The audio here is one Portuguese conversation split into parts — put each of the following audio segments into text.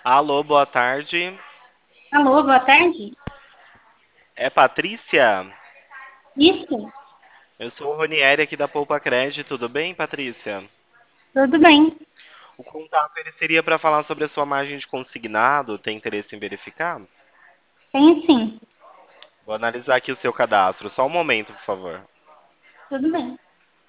Alô, boa tarde. Alô, boa tarde. É Patrícia? Isso, Eu sou o Ronieri aqui da Poupa Crédito, tudo bem, Patrícia? tudo bem. O contato ele seria para falar sobre a sua margem de consignado, tem interesse em verificar? Tenho sim, Vou analisar aqui o seu cadastro, só um momento, por favor. tudo bem.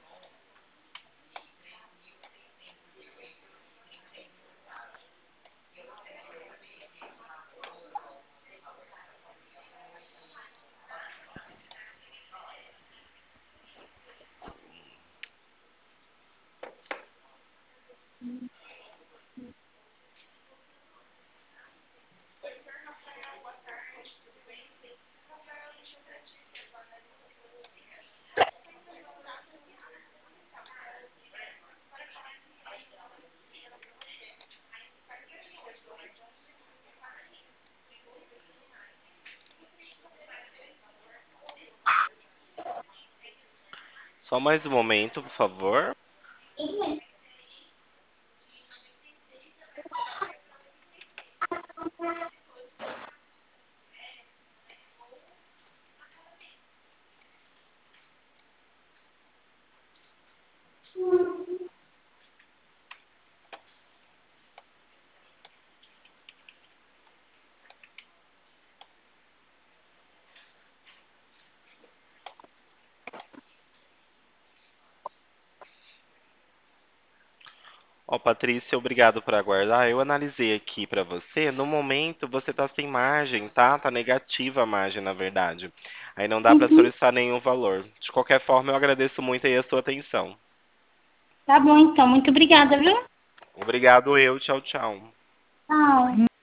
Só mais um momento, por favor. Tudo bem. Ó, Patrícia, obrigado por aguardar. Eu analisei aqui para você. No momento, você tá sem margem, tá? Tá negativa a margem, na verdade. Aí não dá para Uhum. solicitar nenhum valor. De qualquer forma, eu agradeço muito aí a sua atenção. Tá bom, então. Muito obrigada, viu? Obrigado eu, tchau, tchau. Tchau.